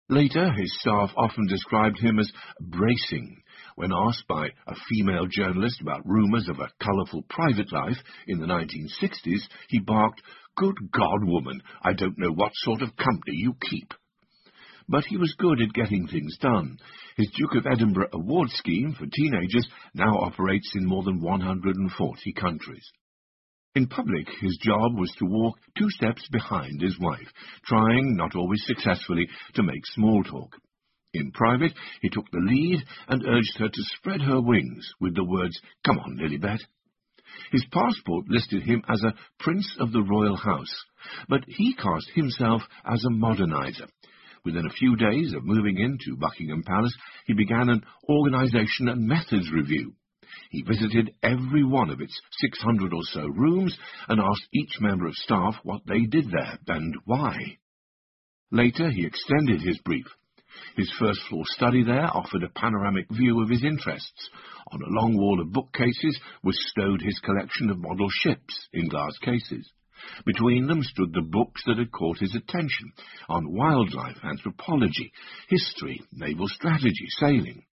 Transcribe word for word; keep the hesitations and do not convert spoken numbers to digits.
Later, his staff often described him as bracing. When asked by a female journalist about rumours of a colourful private life in the nineteen sixties, he barked, "Good God, woman, I don't know what sort of company you keep." But he was good at getting things done. His Duke of Edinburgh award scheme for teenagers now operates in more than one hundred forty countries. In public, his job was to walk two steps behind his wife, trying, not always successfully, to make small talk. In private, he took the lead and urged her to spread her wings with the words, "Come on, Lilibet." His passport listed him as a Prince of the Royal House, but he cast himself as a modernizer. Within a few days of moving into Buckingham Palace, he began an organisation and methods review. He visited every one of its six hundred or so rooms and asked each member of staff what they did there and why. Later, he extended his brief. His first-floor study there offered a panoramic view of his interests. On a long wall of bookcases was stowed his collection of model ships in glass cases. Between them stood the books that had caught his attention, on wildlife, anthropology, history, naval strategy, sailing.